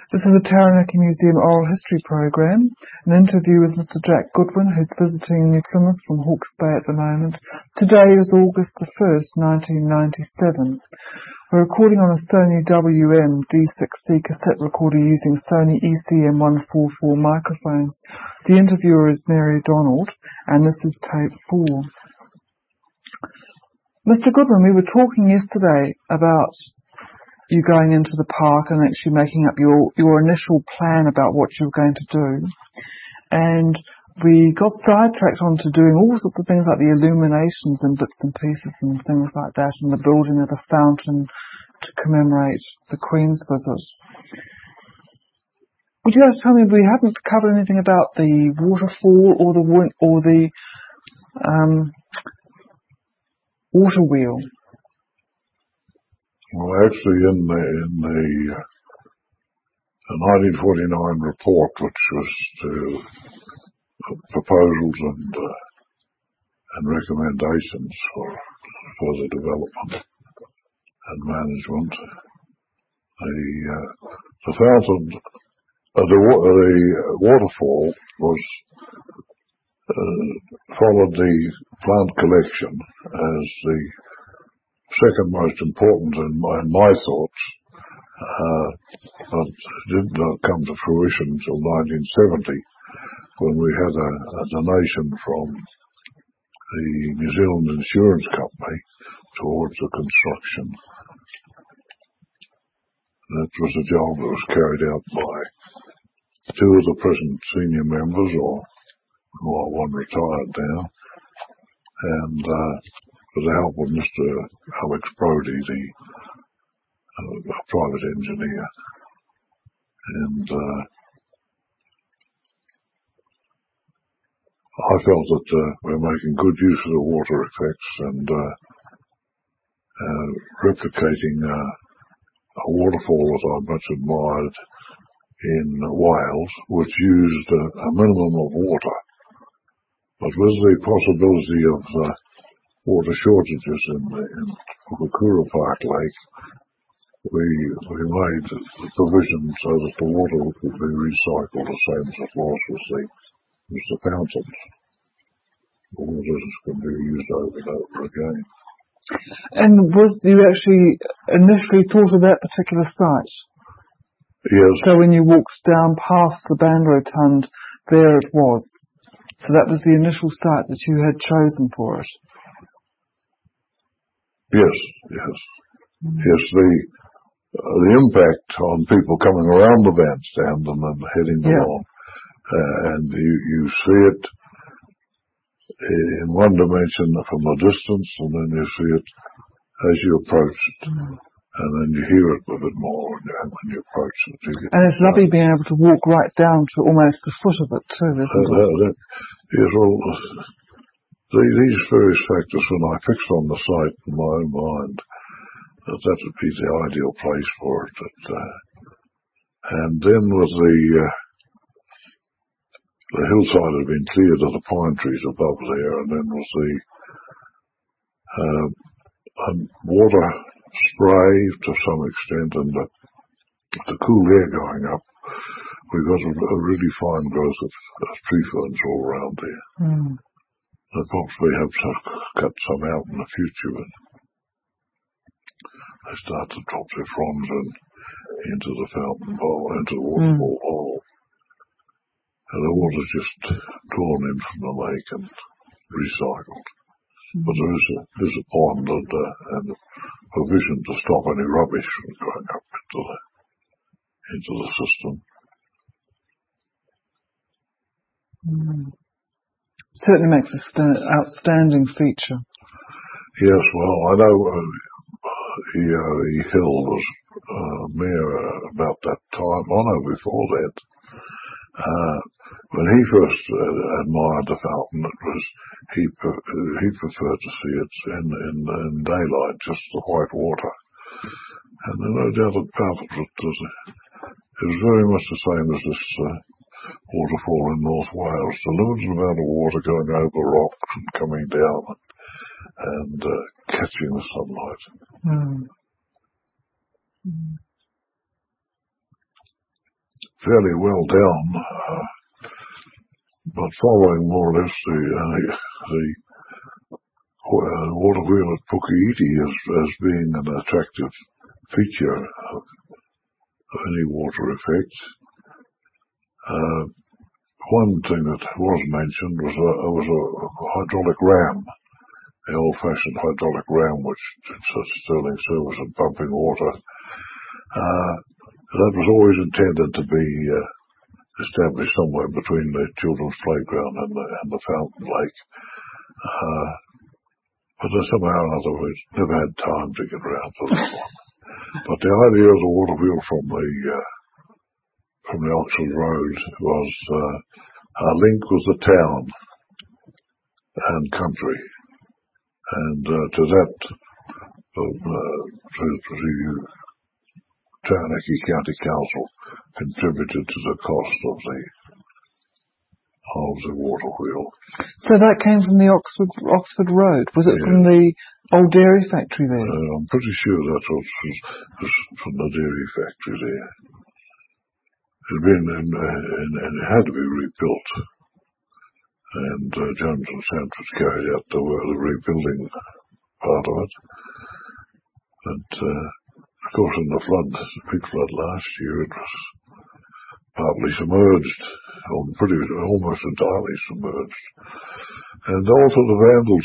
This is the Taranaki Museum Oral History Program, an interview with Mr. Jack Goodwin, who's visiting New Plymouth from Hawke's Bay at the moment. Today is August the 1st, 1997. We're recording on a Sony WM D6C cassette recorder using Sony ECM144 microphones. The interviewer is Mary Donald, and this is tape 4. Mr. Goodwin, we were talking yesterday about you going into the park and actually making up your initial plan about what you were going to do. And we got sidetracked onto doing all sorts of things like the illuminations and bits and pieces and things like that, and the building of the fountain to commemorate the Queen's visit. Would you like to tell me, we haven't covered anything about the waterfall or the water wheel? Well, actually, in the 1949 report, which was to proposals and recommendations for further development and management, the fountain, the waterfall was followed the plant collection as the second most important in my thoughts, but it did not come to fruition until 1970, when we had a donation from the New Zealand Insurance Company towards the construction. That was a job that was carried out by two of the present senior members, or one retired now, and with the help of Mr. Alex Brodie, the private engineer. And I felt that we're making good use of the water effects and replicating a waterfall that I much admired in Wales, which used a minimum of water, but with the possibility of water shortages in the Kura Park Lake, we made the provision so that the water could be recycled the same as it was with the fountains. The water can be used over and over again. And was you actually initially thought of that particular site? Yes. So when you walked down past the band rotund, there it was. So that was the initial site that you had chosen for it. Yes. Yes, the impact on people coming around the bandstand and then heading along, and you see it in one dimension from a distance, and then you see it as you approach it, and then you hear it a bit more when you approach it. And it's lovely being able to walk right down to almost the foot of it too, isn't it? Yes, well, these various factors, when I fixed on the site in my own mind, that would be the ideal place for it. And then with the hillside had been cleared of the pine trees above there, and then with the water spray to some extent and the cool air going up, we got a really fine growth of tree ferns all around there. I'll possibly have to cut some out in the future, but they start to drop their fronds into the fountain bowl, into the waterfall hole. And the water's just drawn in from the lake and recycled. But there is a pond and a provision to stop any rubbish from going up into the system. Certainly makes an outstanding feature. Yes, well, I know the Hill was mayor about that time. I know before that. When he first admired the fountain, he preferred to see it in daylight, just the white water. And there's no doubt about it, it was very much the same as this waterfall in North Wales. The limited amount of water going over rocks and coming down and catching the sunlight. fairly well down, but following more or less the water wheel at Pukeiti as being an attractive feature of any water effect. One thing that was mentioned was a hydraulic ram, the old-fashioned hydraulic ram, which did such sterling service in pumping water. That was always intended to be established somewhere between the children's playground and the fountain lake. But somehow or other we never had time to get around to that one. But the idea of the water wheel from the Oxford Road was a link with the town and country. And to that, the Taranaki County Council contributed to the cost of the water wheel. So that came from the Oxford Road. Was it from the old dairy factory there? I'm pretty sure that was from the dairy factory there. It had been, and it had to be rebuilt. And Jones and Sanford carried out the rebuilding part of it. But of course, in the big flood last year, it was partly submerged, almost entirely submerged. And also the vandals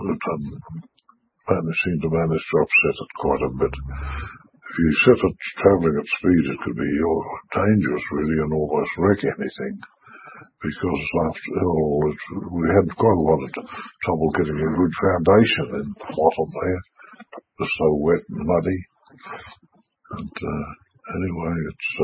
seemed to manage to upset it quite a bit. If you set it travelling at speed, it could be dangerous, really, and almost wreck anything. Because after all, we had quite a lot of trouble getting a good foundation in the bottom there. It was so wet and muddy. And anyway,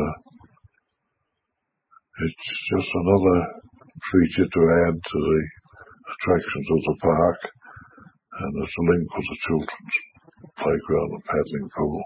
it's just another feature to add to the attractions of the park, and it's a link with the children's playground and paddling pool.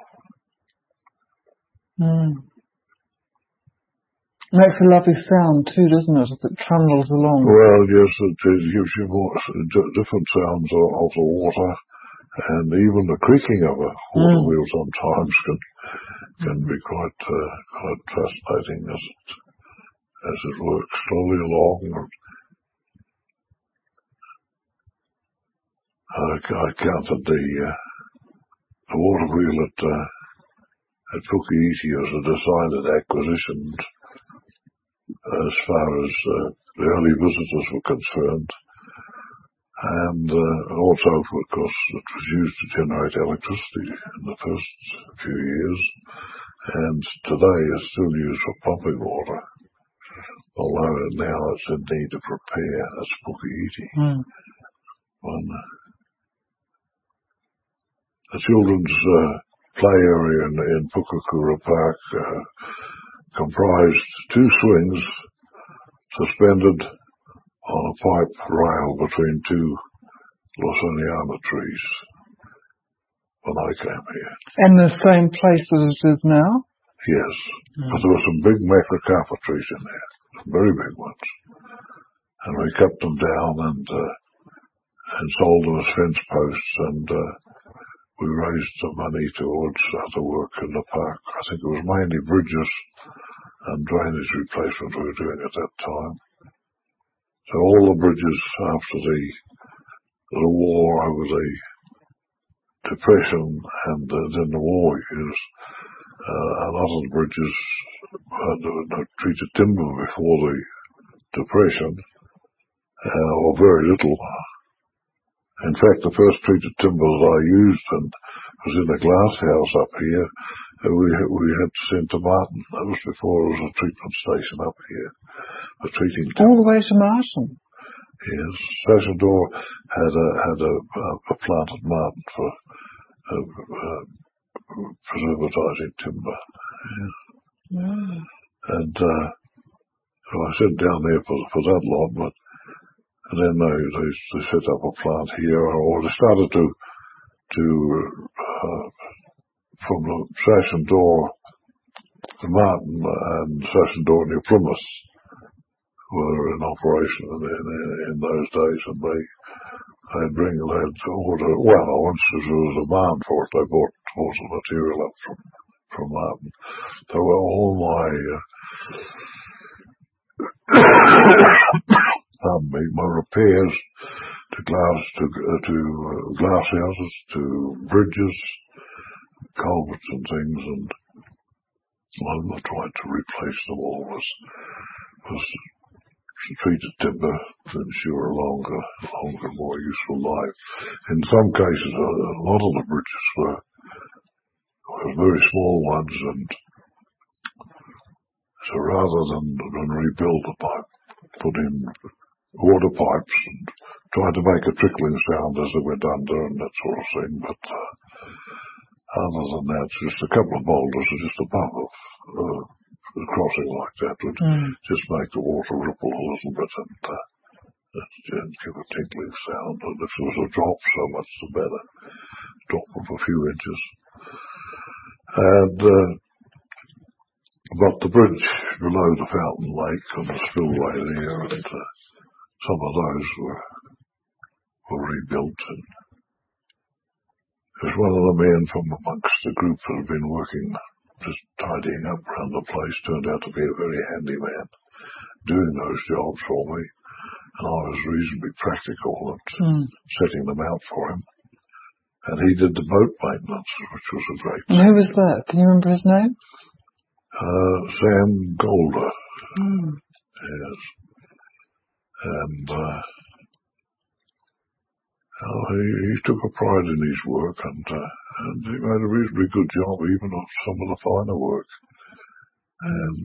Makes a lovely sound too, doesn't it, as it trundles along? Well, yes, it gives you more different sounds of the water, and even the creaking of a water wheel sometimes can be quite fascinating as it works slowly along. I counted the water wheel at Pukeiti as a decided acquisition as far as the early visitors were concerned, and also because it was used to generate electricity in the first few years, and today is still used for pumping water, although now it's in need of repair. That's Pukeiti. The children's play area in Pukakura Park comprised 2 swings suspended on a pipe rail between 2 Lawsoniana trees when I came here. And the same place as it is now? Yes, but there were some big macrocarpa trees in there, some very big ones. And we cut them down and sold them as fence posts, and we raised the money towards other work in the park. I think it was mainly bridges and drainage replacement we were doing at that time. So all the bridges after the war over the Depression and then the war years, a lot of the bridges had treated timber before the Depression, or very little. In fact, the first treated timber that I used was in a glass house up here. We had to send to Martin. That was before there was a treatment station up here for treating timber. All the way to Martin? Yes. Sashador had a plant at Martin for preservatizing timber. Yeah. And so I sent down there for that lot, but and then they set up a plant here, or they started to from the Sashador to Martin and Sashador near Plymouth were in operation in those days, and they'd order. Well, once there was a demand for it, they bought the material up from Martin. So all my my repairs to glass houses, to bridges, culverts and things, and I tried to replace them all was treated timber to ensure a longer, more useful life. In some cases, a lot of the bridges were very small ones, and so rather than rebuild the pipe, put in water pipes and tried to make a trickling sound as they went under and that sort of thing. But other than that, just a couple of boulders or just above the crossing like that would just make the water ripple a little bit and give a tinkling sound. And if there was a drop, so much the better. Drop of a few inches. And but the bridge below the Fountain Lake and the spillway there, and some of those were rebuilt. And there's one of the men from amongst the group that had been working, just tidying up around the place, turned out to be a very handy man doing those jobs for me. And I was reasonably practical at setting them out for him. And he did the boat maintenance, which was a great thing. And who was that? Can you remember his name? Sam Golder. Yes. And he took a pride in his work, and he made a reasonably good job even of some of the finer work. And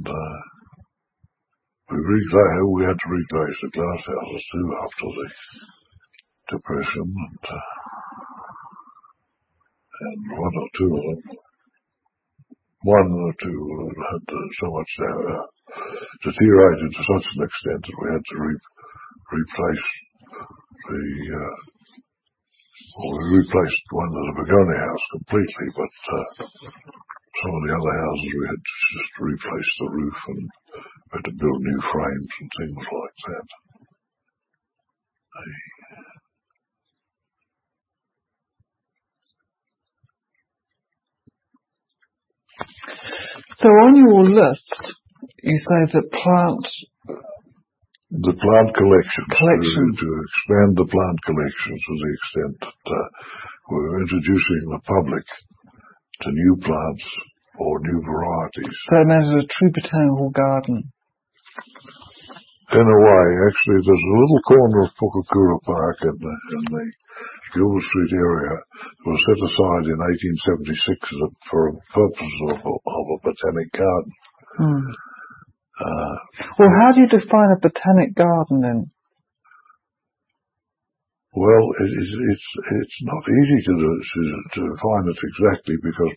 we had to reglaze the glass houses too after the Depression, and one or two had so much deteriorated to such an extent that we had to replace we replaced one of the Begonia house completely, but some of the other houses we had to just replace the roof and we had to build new frames and things like that. So on your list, you say that the plant collections. To expand the plant collections to the extent that we're introducing the public to new plants or new varieties. So it meant a true botanical garden. In a way, actually, there's a little corner of Pukakura Park in the Gilbert Street area that was set aside in 1876 for a purpose of a botanic garden. Well, how do you define a botanic garden then? Well, it's not easy to define it exactly because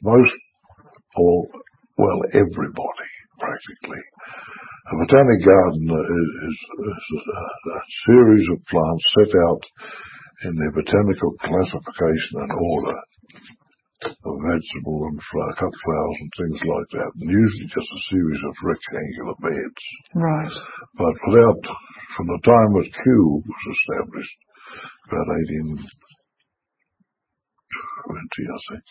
everybody practically. A botanic garden is a series of plants set out in their botanical classification and order of vegetable and cut flowers and things like that, and usually just a series of rectangular beds. Right. But from the time that Kew was established, about 1820, I think,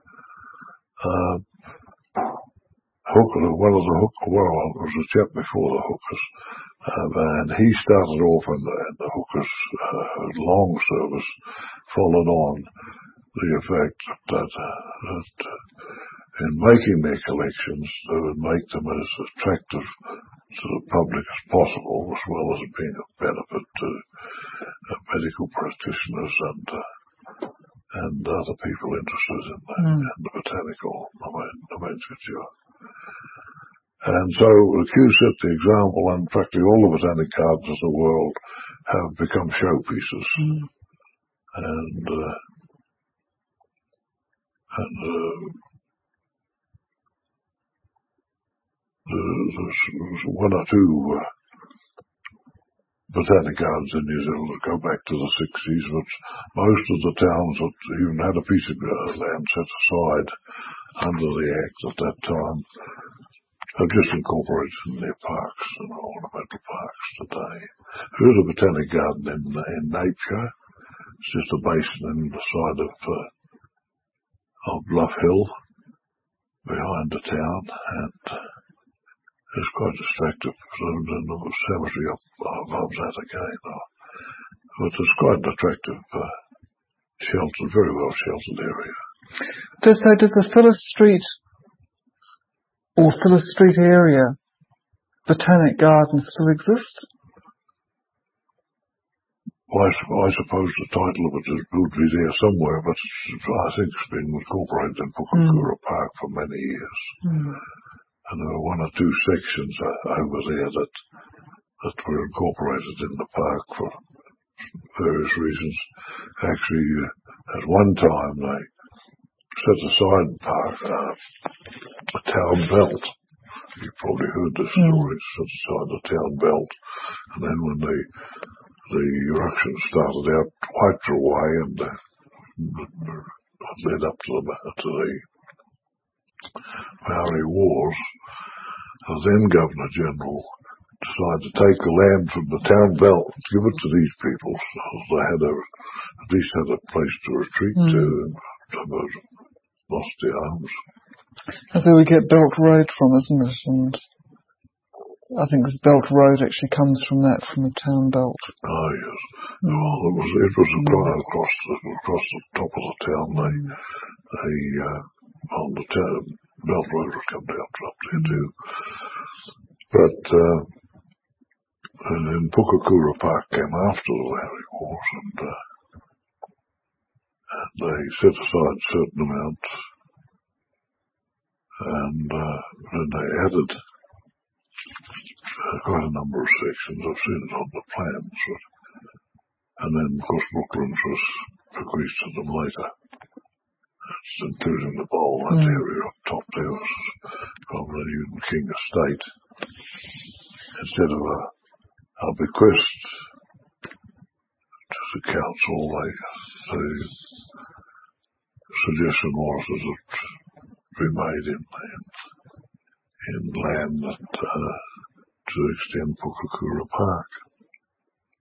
one of the it was a chap before the Hookers, and he started off and the Hookers long service followed on the effect that in making their collections, they would make them as attractive to the public as possible, as well as being of benefit to medical practitioners and other people interested in the botanical nomenclature. And so Kew set the example, and practically all the botanic gardens of the world have become showpieces. And there's one or two botanic gardens in New Zealand that go back to the 60s, but most of the towns that even had a piece of land set aside under the Act at that time have just incorporated in their parks and ornamental parks today. There is a botanic garden in Napier. It's just a basin in the side of Bluff Hill behind the town, It's quite distractive. And then there was cemetery above that again. But it's quite an attractive, sheltered, very well sheltered area. Does the Phyllis Street or Phyllis Street area Botanic Gardens still exist? Well, I suppose the title of it would be there somewhere, but I think it's been incorporated in Pukakura Park for many years. And there were one or two sections over there that were incorporated in the park for various reasons. Actually, at one time they set aside a town belt. You've probably heard this story, set aside the town belt. And then when the eruption started out, wiped her away and led up to the Maori Wars. The then Governor General decided to take the land from the town belt and give it to these people, so they had at least had a place to retreat to, and lost their arms. That's where we get Belt Road from, isn't it? And I think this Belt Road actually comes from the town belt. Oh yes. Well, it was across the top of the town. On the town Belt Road would come down up there too. But and then Pukakura Park came after the Maori Wars, and they set aside certain amounts, and then they added quite a number of sections. I've seen it on the plans, and then of course Brooklands was bequeathed to them later. It's including the bowl, that area up top there was from the Newton King estate. Instead of a bequest to the council, the suggestion was that it be made in land that to extend Pukakura Park.